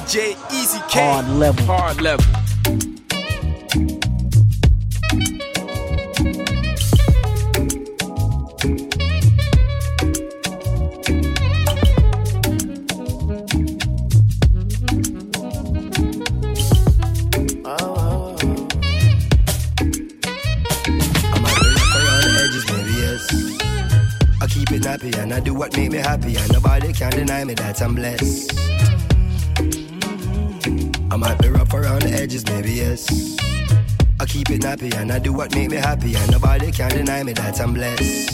DJ Easy K. Hard level. Hard level. Happy and I do what make me happy and nobody can deny me that I'm blessed. I might be rough around the edges, maybe yes. I keep it nappy and I do what make me happy and nobody can deny me that I'm blessed.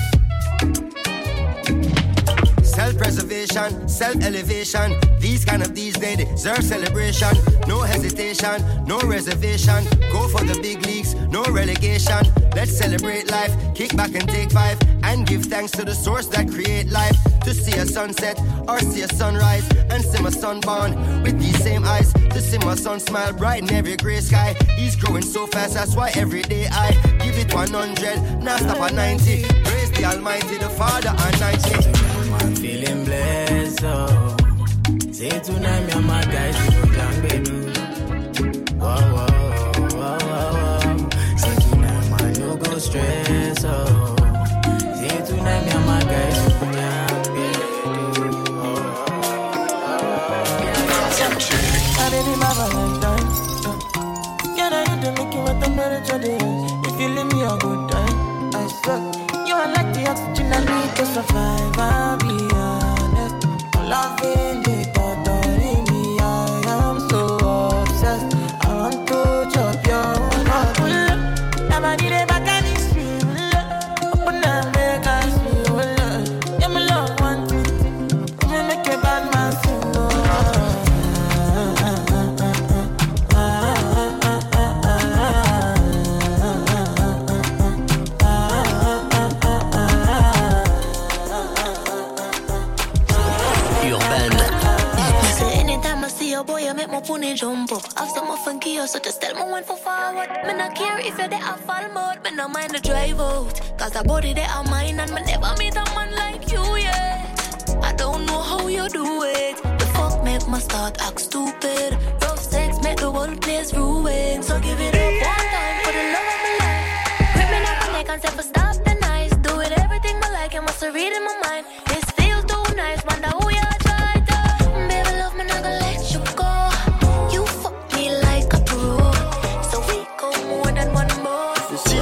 Self-preservation, self-elevation. These kind of these days deserve celebration. No hesitation, no reservation. Go for the big leagues, no relegation. Let's celebrate life, kick back and take 5. And give thanks to the source that create life. To see a sunset or see a sunrise. And see my son born with these same eyes. To see my son smile bright in every grey sky. He's growing so fast, that's why every day I give it 100, now stop at 90. Praise the Almighty, the Father and 90. I'm feeling blessed, oh. Say tonight, me and my guys, we go down, baby. Whoa, whoa, whoa, whoa. Say tonight, man, no go stress, oh. Say tonight, me and my guys, we go down, baby. My baby, my Valentine. Can I hit the Mickey with the temperature days? If you leave me a good time, I suck. You are like the oxygen I need to survive, I'll be honest. Loving the thought of me, I am so obsessed. I want to chop your heart. Never need a back and it's real. Open up, make us feel. Yeah, my love, one, two, three. We make a bad man sing. Boy, you make my pony jump up. Have some funky, so just tell me when for forward. Me not care if you're there a fall mode. Me not mind the drive out. Cause the body they are mine. And me never meet a man like you yet. I don't know how you do it. The fuck make my start act stupid. Rough sex make the whole place ruin. So give it up one time for the love of my life. Grip me up my neck and say for stop the nice. Do it everything I like. You must read in my mind. This feels too nice. Wonder who you try to. Baby love me not gonna let you go. You fuck me like a pro. So we go more than one more.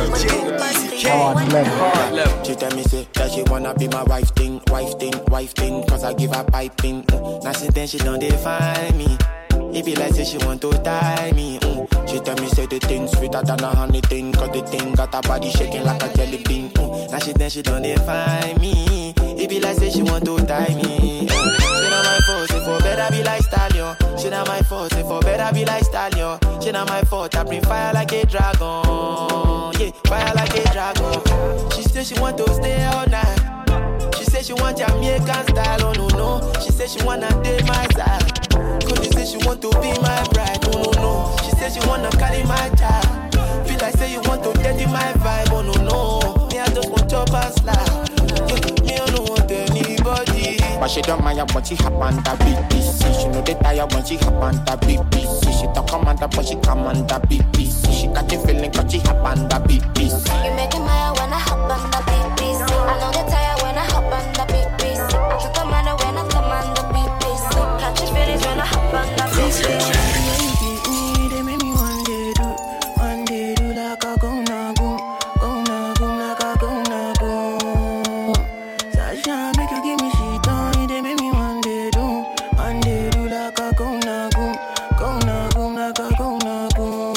Hard level. She tell me say that she wanna be my wife thing. Cause I give her piping. Now since then she don't define me. It be like say she want to tie me. She tell me say the thing sweeter than a honey thing. Cause the thing got her body shaking like a jelly bean. Now she don't define me. It be like say she want to tie me. She not my fault, say for better be like stallion. She not my fault, say for better be like stallion. She not my fault, I bring fire like a dragon. Yeah, fire like a dragon. She say she want to stay all night. She say she want Jamaican style, oh no. She say she wanna date my side. Cause she say she want to be my bride, oh no. She say she wanna carry my child. Feel like say you want to dirty my vibe, oh no. Me I just want your past life. Me I don't want anybody. But she don't mind when she hop on the BBC. She know they tired when she hop on the BBC. She don't come on the but she come on the BBC. She got the feeling cause she hop on the BBC. You make me mad when I hop on the BBC. I know they tired when I hop on the BBC. I took a man when I come on the BBC. Catch your feelings when I hop on the BBC. They make me one day do like a go na go like a go na go. Sasha make you give me shit on. They make me one day do like a go na go like a go na go.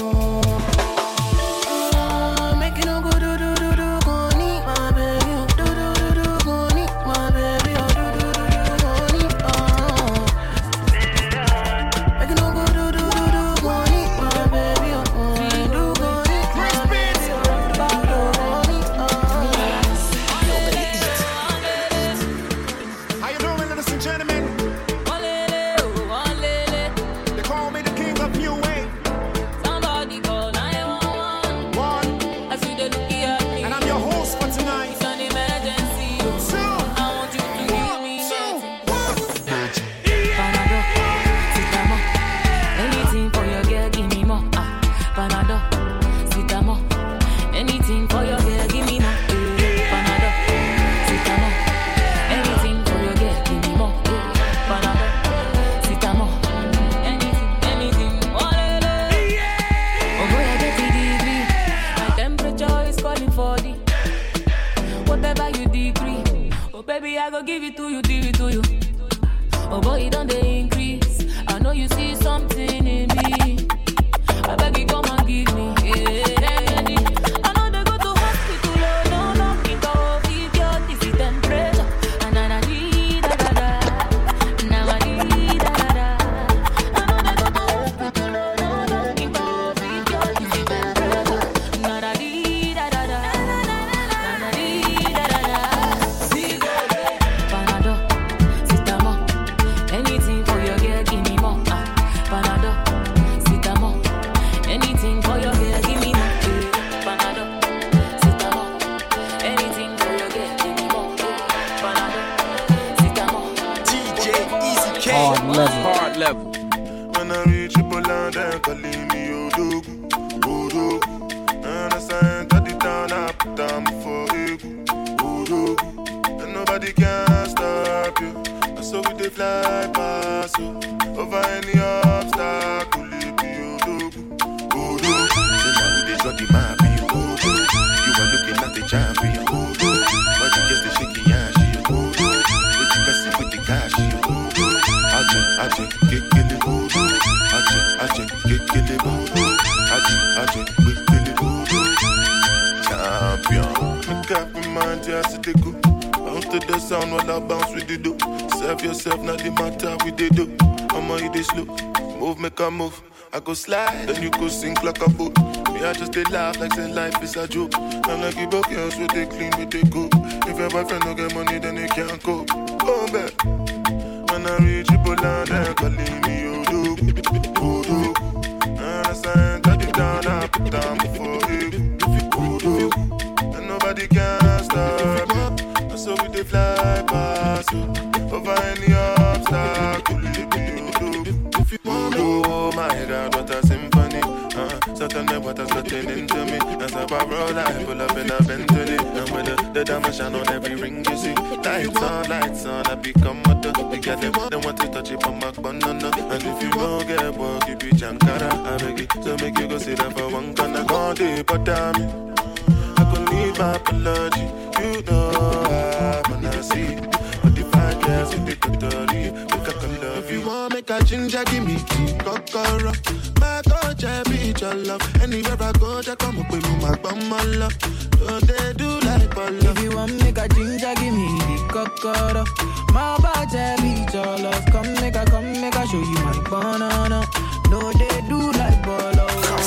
Make you no go do go need my baby, do go need my baby, do go need make you no go do go need my baby, do go need my baby, baby, I go give it to you. Oh boy, it don't they increase. I know you see something in me. I beg you come and give me. I know they go to hospital, no, it all feed your disease temperature. And I need da. Now I need da. I know they go to hospital, no, it all feed your disease temperature. Now I need da. Panadol, Citamol, anything for your girl, give me more. Panadol, Citamol, anything for your girl, give me more. Panadol, Citamol, anything for your girl, give me more. Panadol, Citamol. DJ Easy K. Hard level. When I reach Poland, they're calling me Odogu. And I signed at the town, I put down for Odogu. And nobody can stop you. And so we they fly past you. Over any obstacle, it be Odogu. So now they draw the map, Odogu. You are looking at the champion, Odogu. But you just the shaky ass, Odogu. With the person with the cash, Odogu. Aje, kekele Odogu. Aje, kekele Odogu. Aje, kekele Odogu. Champion. Make up your mind, yes, it go. Bounce to the sound while I bounce with the do. Serve yourself, not the matter with the do. I'ma eat it slow. Move, make a move. I go slide, then you go sink like a boat. Me, I just they laugh like say life is a joke. I'm like you book girls with they clean, with they go. If your boyfriend don't get money, then they can't go. Go back. When I reach Poland, they're calling me Odogu. And I signed at the down, I put down before Odogu. And nobody can stop me. And so we they fly past you. Over any obstacle, it be Odogu. Oh my God, what a symphony. So tell me what has gotten into me. As a barrel, I pull up in a Bentley. And with the diamond shine on every ring you see. Lights on, I become a duck. They get them want to touch it on my banana. And if you don't get work, you be Jankara. I beg you, so make you go sit down for one corner. Gone deep, but damn it, I could need my apology. You know I wanna see. But if I guess with the totally, make I can love you. Want make a ginger, give me tea, kokoro. My coach, I beat your love. Anywhere I go, I come up with my bum, my love. So they do like Polo. If you want make a ginger, give me the kokoro. My body beat your love. Come make a show you my banana. No, they do like Polo.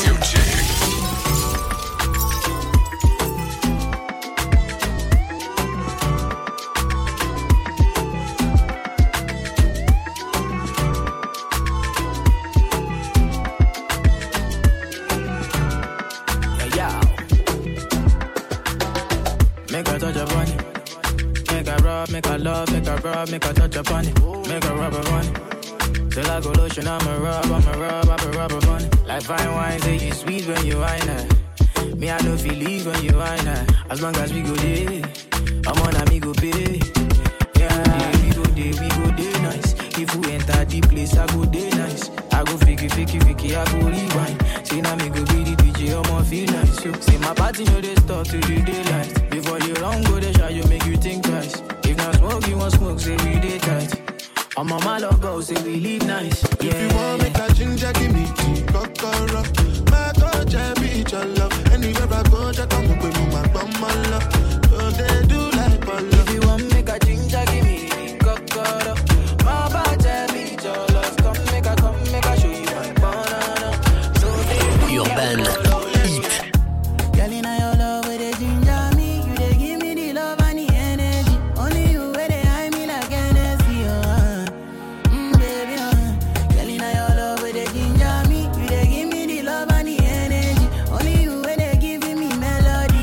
Make a touch upon it. Make a rub, make a love, make a rub, make a touch upon it. Make a rub upon it. Till I go lotion, I'ma rub upon it. Like fine wine, say you sweet when you wine it. Me, I know feel leave when you wine it. As long as we go there, I'm on a me go pay. Yeah, we go there nice. If we enter the place, I go there nice. I go fiki, I go rewind. Say now me go be the DJ, I'ma feel nice. So, say my party know they start to the daylight. Before you run, go they shot, you make you think twice. If not smoke, you want smoke, say we day tight. I'm on my logo, say we live nice. Yeah. If you want make a ginger, give me tea, kokoro. My coach, I beat your love. Anywhere I go, I come up with my bum, my love. So they do like Polo. If you want make a ginger, give me the kokoro. My body beat your love. Come make a show you my banana. So they do Urban like Hip. Girl, in your love with the ginger me, you they give me the love and the energy. Only you where they hide me like Hennessy, baby, Girl, in your love with the ginger me, you they give me the love and the energy. Only you where they giving me melody,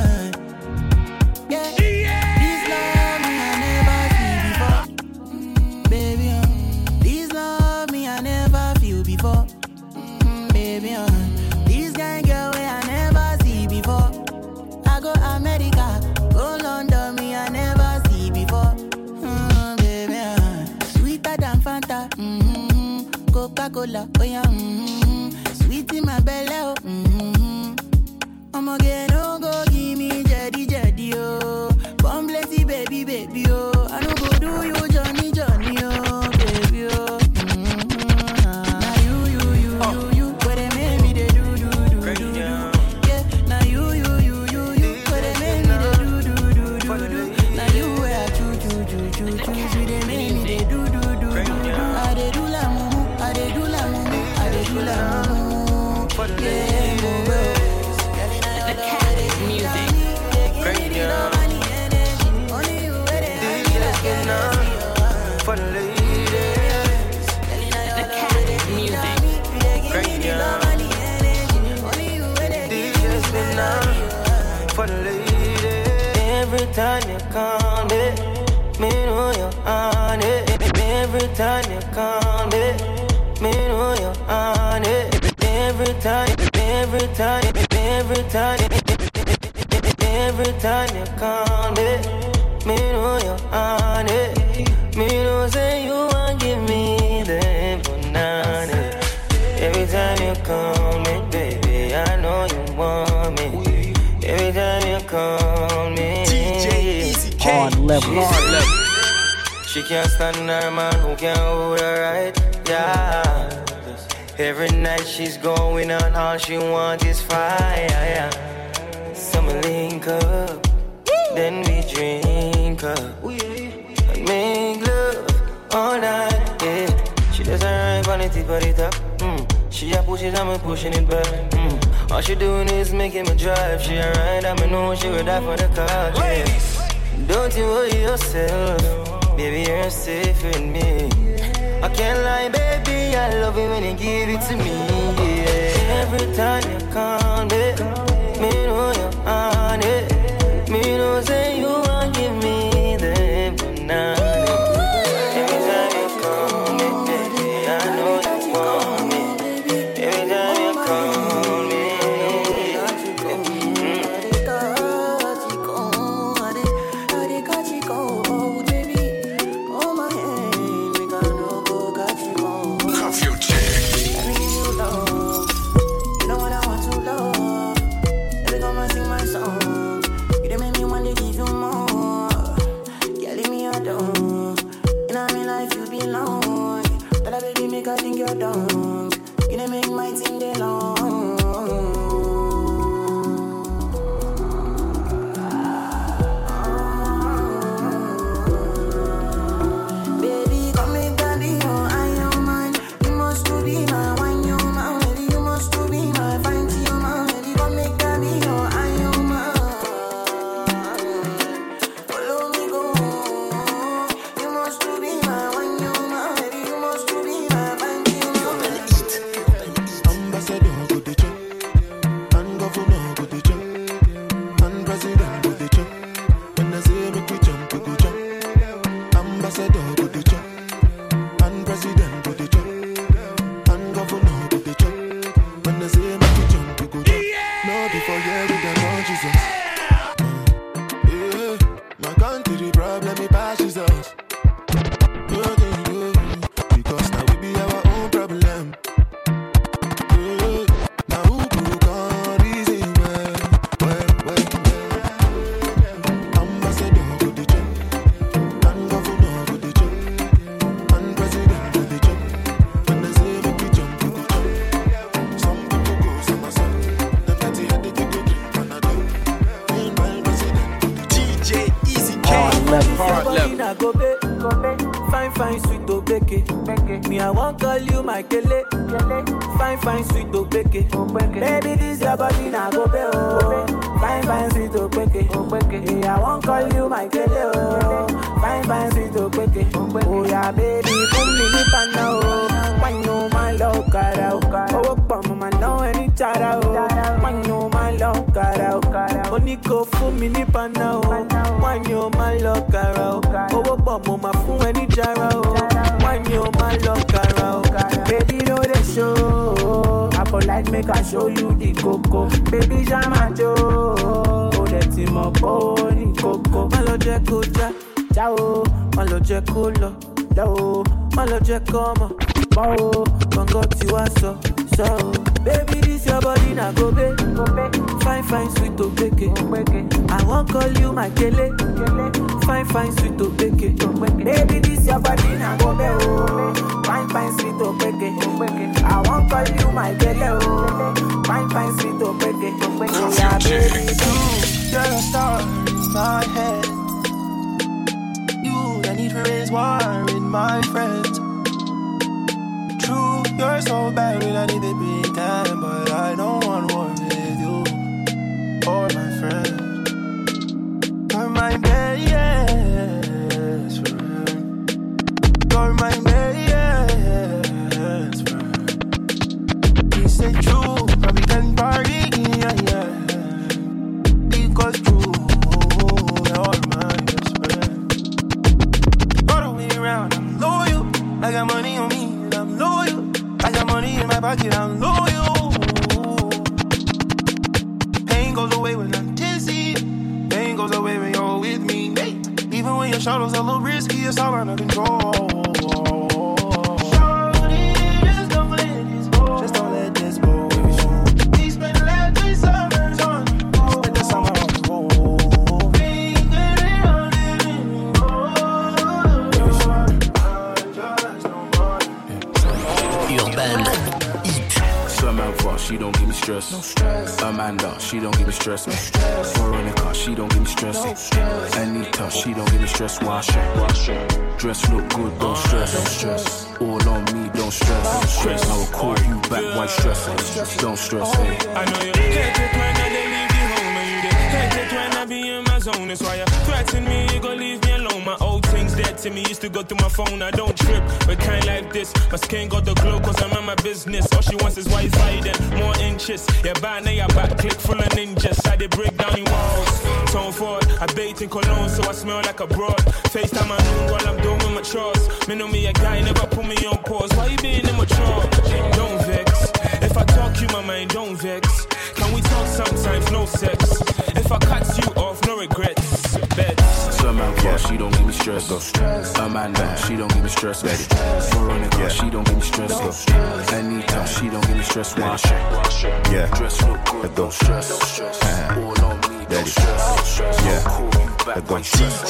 Yeah, this love me I never feel before, baby, This love me I never feel before, baby, This kind girl way I never see before. I go America, go London, me I never see before. Baby, sweeter than Fanta, Coca-Cola, oh yeah, sweet in my belly, oh. I'ma get no go give me jetty, oh. Come bless you, baby, oh. time you call me, me know you're on it. Every time you call me, me know you're on it. Every time you call me, me know you're on it. Me know say you want give me the banana. Every time you call me, baby, I know you want me. Every time you call me, DJ Easy K. Hard level. She can't stand her man who can't hold her right, yeah. Every night she's going on, all she wants is fire, yeah. So we link up, then we drink up, and make love all night, yeah. She doesn't ride on the tip of the top, She a push it, I'm pushing it back, All she doing is making me drive. She a ride, I know she would die for the car, yeah. Don't you worry yourself, baby, you're safe with me. I can't lie, baby, I love it when you give it to me, yeah. Every time you call me, me know you're on it. Me know say you want give me the banana. Every time you call me, baby, I know you want me. Every time you call me, I think you're dumb. You done make my team day long. Baby, come make daddy, oh, I am mine. You must to be my wine, you my lady. You must to be my fine tea, you my lady. Come make daddy, oh, I am mine. Follow me, go. You must to be my wine, you my lady. You must to be my fine tea, you my lady. Ambassador go the check, and governor go the check, and president go the check. When I say make we jump, we go jump. Ambassador go the check, and president go the check, and governor go the check. When I say make we jump, we go jump. No before you with the Lord Jesus. Yeah, my country the problem it passes us. Because now we be our own problem. Now who can reason well. Ambassador go the check, and governor go the check, and president go the check. When they say make we jump, we go jump. Some people go somersault. Them dirty head they go drink Panadol. Meanwhile president go the check. DJ Easy K. Hard level. Fine, sweet to beke. Me, I won't call you my kele. Fine, sweet to beke. Baby, this your body na go be oh. Fine, sweet to beke. Me, I won't call you my kele oh. Fine, sweet to beke. Oh yeah, baby, put me in pana oh. When you my love cara oh, pam man know any chara oh. When you my love cara oh, Nico put me in pana oh. When you my love cara oh, pam man fu any chara oh. When you my love cara oh. Baby, know the show. I for like make I show you the coco. Baby, jama jo. Oh, let him up, oh, the coco. Malo je kuja, ciao. Malo je kulo, do. Malo je como, bao. Kongo tiwa so. Baby, this your body na go be. Fine, sweet to beke. I won't call you my kele. Fine, sweet to beke. Baby, this your body na go be. Fine, sweet to beke. I won't call you my kele. Fine, sweet to beke. Yeah, baby, you're a star in my head. You, I need to raise war with my friends. True, you're so bad, we don't need to pretend, but I don't want war with you or my friends. You're my best friend. You're my best friend. We say true, but we can party, yeah. Because true, you're my got money on me and I'm loyal. I got money in my pocket, I'm loyal. Pain goes away when I'm dizzy. Pain goes away when you're with me. Even when your shadows a little risky, it's all under control. Just don't let this go. We spent the last 3 summers on you. Spent the summer on the road. Urban Hit. Samantha, she don't give me stress. No stress. Amanda, she don't give me stress. No stress. Veronica, she don't give me stress. No stress. Anita, she don't give me stress. Wash it. Dress look good, don't stress. Don't stress. All on me, don't stress. Don't stress. I will call you back, why stress? Don't stress. Hey. I know you're hectic when I leave you home, and you get hectic when I be in my zone. That's why you threaten me, you gon' leave me alone. My old things dead to me, used to go through my phone. I don't trip, but kind like this. My skin got the glow, cause I'm in my business. All she wants is Wi-Fi, then more inches. Yeah, bad now your back click full of ninjas. I did break down your walls. Tone forward, I bathe in cologne, so I smell like a broad. FaceTime my noon while I'm doing my chores. Me know me a guy, never put me on pause. Why you being immature? Don't vex. If I talk you my mind, don't vex. Can we talk sometimes, no sex? If I cut you off, no regrets. Bet. Samantha, she don't give me stress. No stress. Amanda, she don't give me stress. Veronica, she don't give me stress. No stress. Anita, she don't give me stress. Wash it. Yeah. Dress look good, don't stress. All on me, don't stress. Yeah. Call you back, why stress?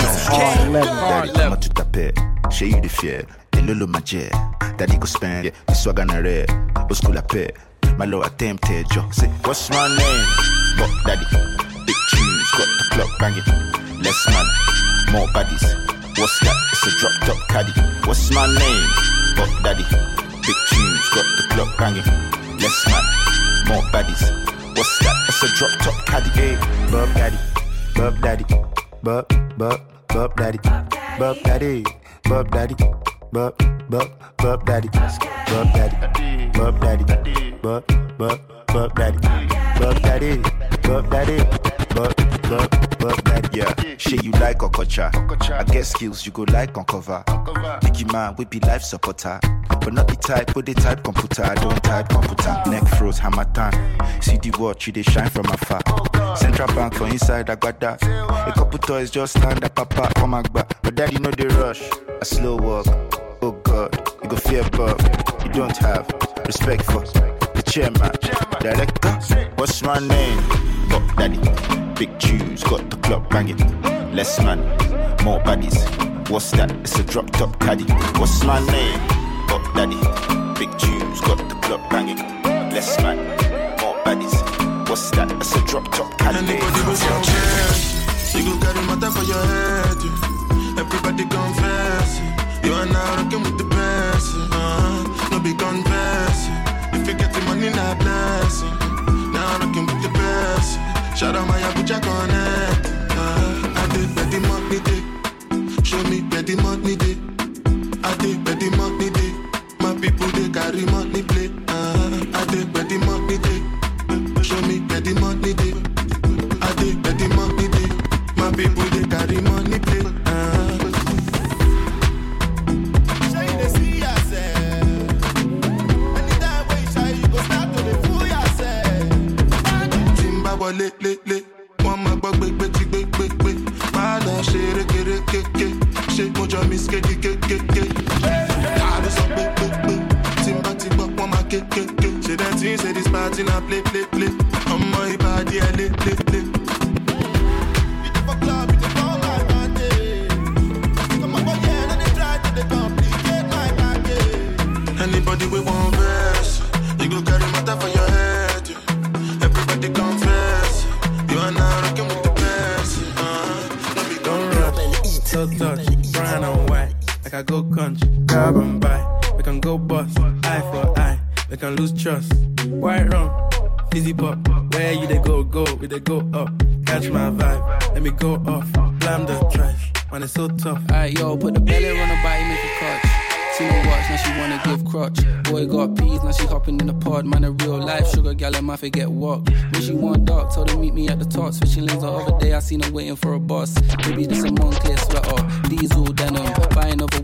Daddy, comment tu t'appelles? J'ai eu des fiers, et le magie. Daddy go spend, yeah, the swag on a red. Au school la paix, my low attempted joke. Say, what's my name? Buck Daddy, big tunes, got the clock banging. Less man, more bodies. What's that? It's a drop top caddy. What's my name? Buck Daddy, big tunes, got the clock banging. Less man, more bodies. What's that? It's a drop top caddy. Hey, Bub Daddy, Bub Daddy, Bub Daddy, Bub Daddy, Bub Daddy, Bub Daddy, Bub Daddy, Bub Daddy, Bub Daddy, Bub Daddy, Bub Daddy, Bub Daddy. Yeah, shit you like Okocha. I get skills you go like on cover. Biggie man, we be life supporter. But not the type, but the type computer. I don't type computer. Neck froze, hammer time. See the watch, you they shine from afar. Central Bank for inside, I got that. A couple toys just stand up, papa, come back. But daddy know the rush. A slow walk. Oh God, you go fear Bob. You don't have respect for the chairman, director. What's my name? Buck Daddy. Big tunes, got the club banging. Less man, more bodies. What's that? It's a drop top caddy. What's my name? Buck Daddy. Big tunes, got the club banging. Less man, more bodies. What's that? It's a drop top caddy. Anybody with your chest, you go carry matter for your head. Everybody confess. You are now rocking with the best. No be confess. If you get the money, not blessing. Now rocking with the best. Shout out my Abuja Connect. I did better money day. Show me better money day. I did better money day. My people they carry money play. I did better money day. Show me better money day. I did better money day. My people they carry money play. Lit. One my bug, big. My love, shit, shit, mojo, miss, get. I was up, big. Timba, one my kick. Say that thing, say this party, now play. On my body, I lit. You never club, you never my body. Come on, boy, yeah, and they try to complicate my body. Anybody with one verse, you go carry matter for your head. Everybody confess. You are now rocking with the best. Don't rush, so touch, brown and white. Like I go country, grab and buy. We can go bust, eye for eye. We can lose trust. White rum, fizzy pop. Where you they go, we they go up. Catch my vibe, let me go off. Blam the trash, man it's so tough. Alright yo, put the belly on the body, make it catch. See no watch, now she wanna give crotch. Boy got peas, now she hopping in the pod. Man a real life sugar gal, and my forget walk. When she want dark, told her meet me at the top. Switching lanes the other day, I seen her waiting for a boss. Maybe this a Moncler sweater, diesel denim. Buying over with my pocket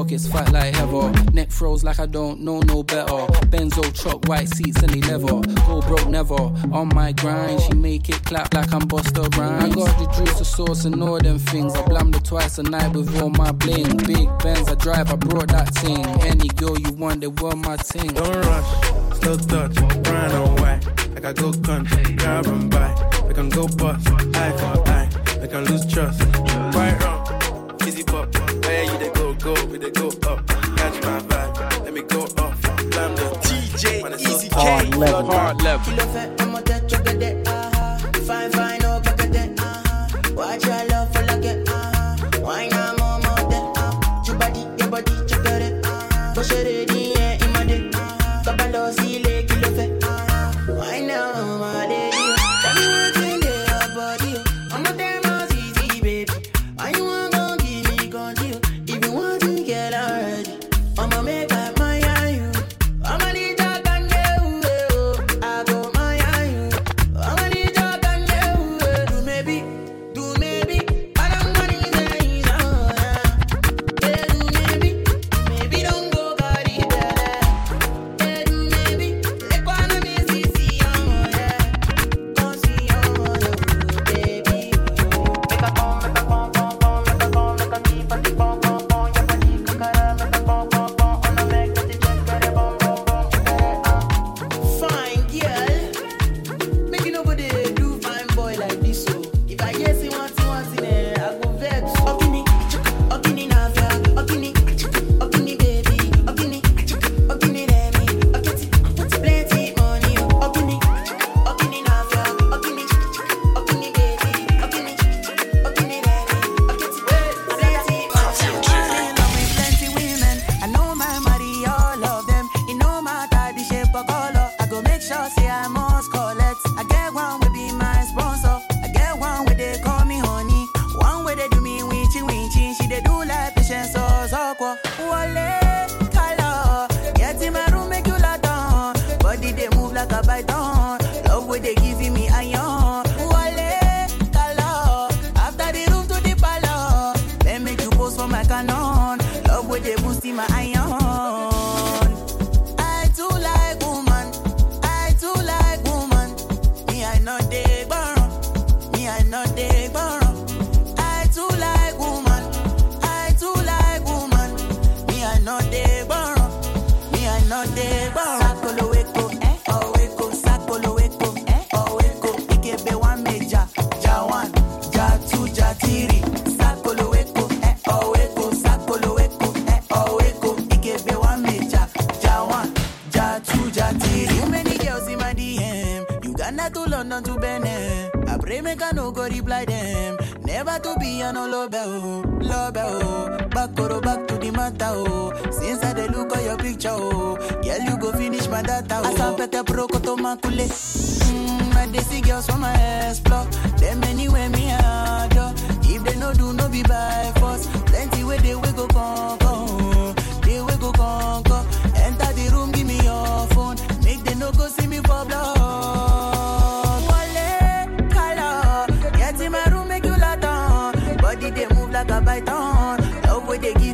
pockets fat like heather. Neck froze like I don't know no better. Benzo truck, white seats and they leather. Go broke never, on my grind. She make it clap like I'm Busta Rhymes. I got the juice, the sauce and all them things. I blammed her twice a night with all my bling. Big Benz I drive, I brought that thing. Any girl you want, they were my thing. Don't rush, still touch, brown and white. Like I go country, grab and buy. We can go bust, eye for eye. We can lose trust, right wrong, easy pop. Where you they go, we they go up. Catch my vibe, let me go off. Blam the DJ Easy K. Hard level. Kilo fat, I'm a touch of the fine, fine, oh, back of that. Watch your love for like it. Why not more that? Your body, check it. Push it in, in my dick. Kabalo, see, leg, kilo fat. Why now, my lady? Tell me what's in your body. I'm not damn as easy, baby. Why you want to give me control? If you want to get already, I'ma make up my eye you. I'ma need that can do. I go my eye you. I'ma need that can do. Do maybe. I don't want to say no. Do maybe don't go body better. Do maybe. Let go on me see on yeah. Go see on baby. Make a pom, make a pom, make a keep a pom pom pom. Your body kakara, make a pom pom pom. On the make the check get a pom pom pom. Fine girl, make you nobody do fine boy like this so. If I hear say one thing I go vex. Okini na via, okini baby, okini let me, okiti plenty money, okini na via, okini baby, okini let me, okiti plenty money. I'm in love with plenty women. I know my money, all of them. It no matter the shape or color. I go make sure say I must collect. I get one will be my sponsor. I get one where they call me honey. One where they do me winchy. She they do like patience or so. Wale color. Get in my room make you lot on. Body they move like a python. Love where they giving me iron. Wale color. After the room to the palace. Then make you pose for my canon. Love where they boosting my iron. I too like woman. Me I know they borrow. I too like woman. Me I know they borrow. Sakolo weko, sakolo weko, ikebe one meja, ja one, ja two, ja three. Sakolo weko, ikebe one meja, ja one, ja two, ja three. Too many girls in my DM, Uganda to London to Benin. I pray make I no go reply them. Never to be a no love oh. Back to the matter oh. Since I dey look at your picture oh. Girl you go finish my data oh. Asa pete pro koto makule. I dey see girls from my explore. Them anywhere me adore. If they no do no be by force. Plenty way they we go conquer. They we go conquer. Enter the room give me your phone. Make they no go see me for blood. Get in my room, make you lot on. Body they move like a python. Love where they give